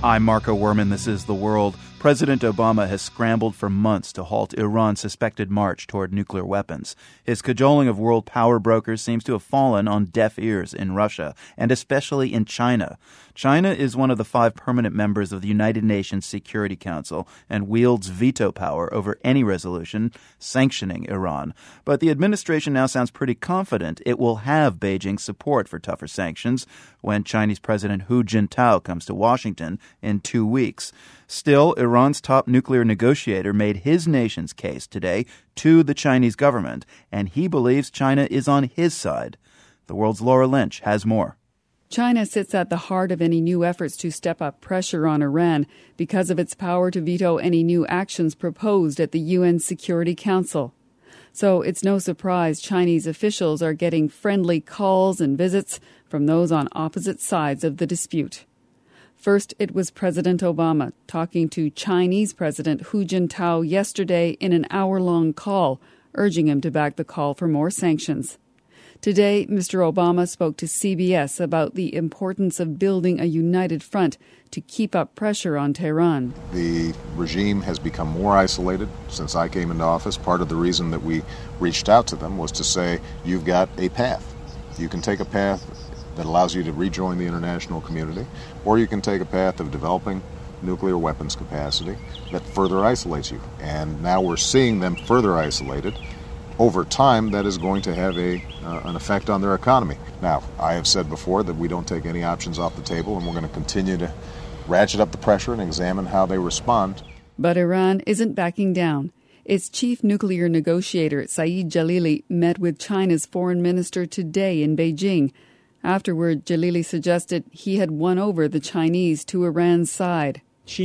I'm Marco Werman. This is The World. President Obama has scrambled for months to halt Iran's suspected march toward nuclear weapons. His cajoling of world power brokers seems to have fallen on deaf ears in Russia, and especially in China. China is one of the 5 permanent members of the United Nations Security Council and wields veto power over any resolution sanctioning Iran. But the administration now sounds pretty confident it will have Beijing's support for tougher sanctions when Chinese President Hu Jintao comes to Washington in 2 weeks. Still, Iran's top nuclear negotiator made his nation's case today to the Chinese government, and he believes China is on his side. The World's Laura Lynch has more. China sits at the heart of any new efforts to step up pressure on Iran because of its power to veto any new actions proposed at the UN Security Council. So it's no surprise Chinese officials are getting friendly calls and visits from those on opposite sides of the dispute. First, it was President Obama talking to Chinese President Hu Jintao yesterday in an hour-long call, urging him to back the call for more sanctions. Today, Mr. Obama spoke to CBS about the importance of building a united front to keep up pressure on Tehran. The regime has become more isolated since I came into office. Part of the reason that we reached out to them was to say, you've got a path. You can take a path that allows you to rejoin the international community, or you can take a path of developing nuclear weapons capacity that further isolates you. And now we're seeing them further isolated. Over time, that is going to have an effect on their economy. Now, I have said before that we don't take any options off the table, and we're going to continue to ratchet up the pressure and examine how they respond. But Iran isn't backing down. Its chief nuclear negotiator, Saeed Jalili, met with China's foreign minister today in Beijing. Afterward, Jalili suggested he had won over the Chinese to Iran's side.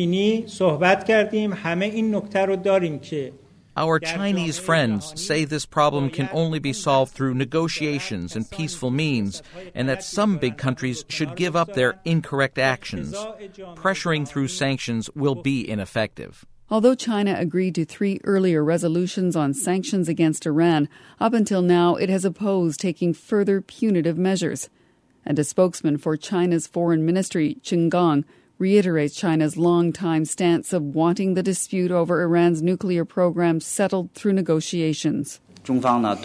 Our Chinese friends say this problem can only be solved through negotiations and peaceful means, and that some big countries should give up their incorrect actions. Pressuring through sanctions will be ineffective. Although China agreed to 3 earlier resolutions on sanctions against Iran, up until now it has opposed taking further punitive measures. And a spokesman for China's foreign ministry, Qin Gang, reiterates China's long-time stance of wanting the dispute over Iran's nuclear program settled through negotiations. China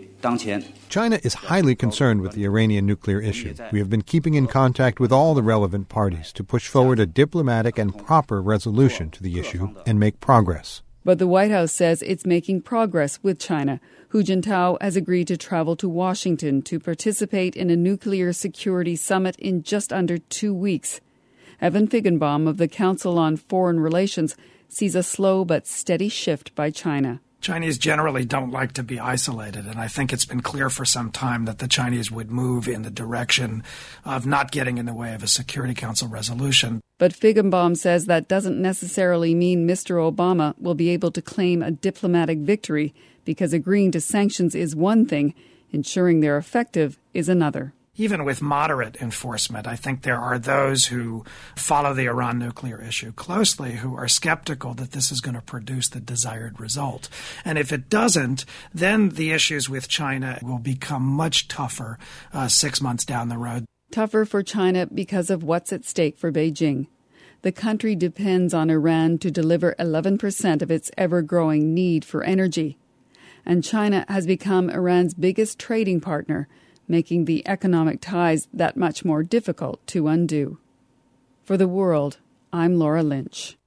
is highly concerned with the Iranian nuclear issue. We have been keeping in contact with all the relevant parties to push forward a diplomatic and proper resolution to the issue and make progress. But the White House says it's making progress with China. Hu Jintao has agreed to travel to Washington to participate in a nuclear security summit in just under 2 weeks. Evan Feigenbaum of the Council on Foreign Relations sees a slow but steady shift by China. Chinese generally don't like to be isolated, and I think it's been clear for some time that the Chinese would move in the direction of not getting in the way of a Security Council resolution. But Feigenbaum says that doesn't necessarily mean Mr. Obama will be able to claim a diplomatic victory, because agreeing to sanctions is one thing, ensuring they're effective is another. Even with moderate enforcement, I think there are those who follow the Iran nuclear issue closely who are skeptical that this is going to produce the desired result. And if it doesn't, then the issues with China will become much tougher 6 months down the road. Tougher for China because of what's at stake for Beijing. The country depends on Iran to deliver 11% of its ever-growing need for energy. And China has become Iran's biggest trading partner, making the economic ties that much more difficult to undo. For The World, I'm Laura Lynch.